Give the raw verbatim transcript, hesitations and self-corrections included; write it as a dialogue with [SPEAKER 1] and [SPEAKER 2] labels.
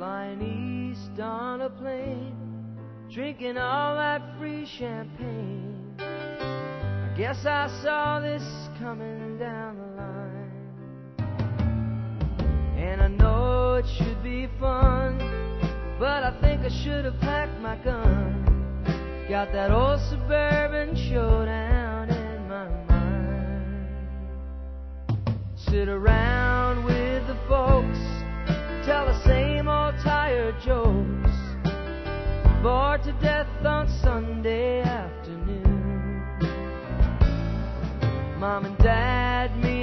[SPEAKER 1] flying east on a plane, drinking all that free champagne. I guess I saw this coming down the line, and I know it should be fun, but I think I should have packed my gun. Got that old Suburban Showdown in my mind. Sit around with the folks, tell the same old tired jokes, bored to death on Sunday afternoon. Mom and Dad meet